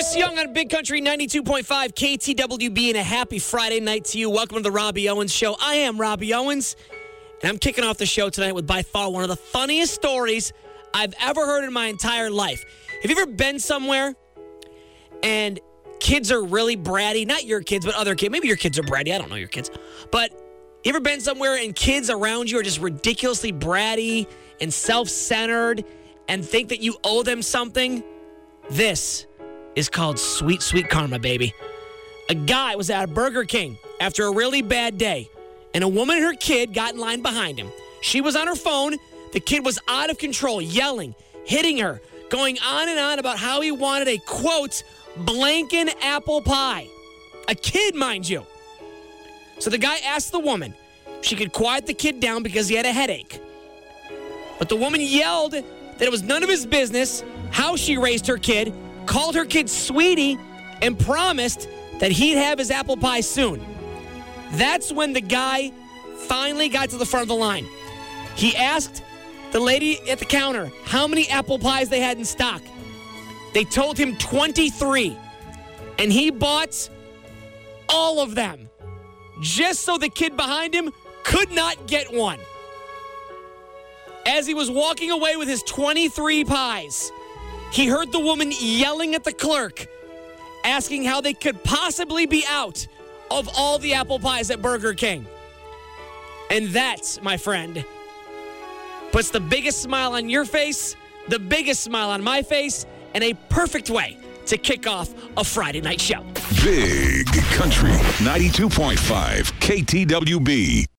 Chris Young on Big Country 92.5 KTWB, and a happy Friday night to you. Welcome to the Robbie Owens Show. I am Robbie Owens, and I'm kicking off the show tonight with by far one of the funniest stories I've ever heard in my entire life. Have you ever been somewhere and kids are really bratty? Not your kids, but other kids. Maybe your kids are bratty. I don't know your kids. But you ever been somewhere and kids around you are just ridiculously bratty and self-centered and think that you owe them something? This is called sweet, sweet karma, baby. A guy was at a Burger King after a really bad day, and a woman and her kid got in line behind him. She was on her phone. The kid was out of control, yelling, hitting her, going on and on about how he wanted a, quote, blankin' apple pie. A kid, mind you. So the guy asked the woman if she could quiet the kid down because he had a headache. But the woman yelled that it was none of his business how she raised her kid, called her kid sweetie, and promised that he'd have his apple pie soon. That's when the guy finally got to the front of the line. He asked the lady at the counter how many apple pies they had in stock. They told him 23, and he bought all of them just so the kid behind him could not get one. As he was walking away with his 23 pies, he heard the woman yelling at the clerk, asking how they could possibly be out of all the apple pies at Burger King. And that, my friend, puts the biggest smile on your face, the biggest smile on my face, and a perfect way to kick off a Friday night show. Big Country 92.5 KTWB.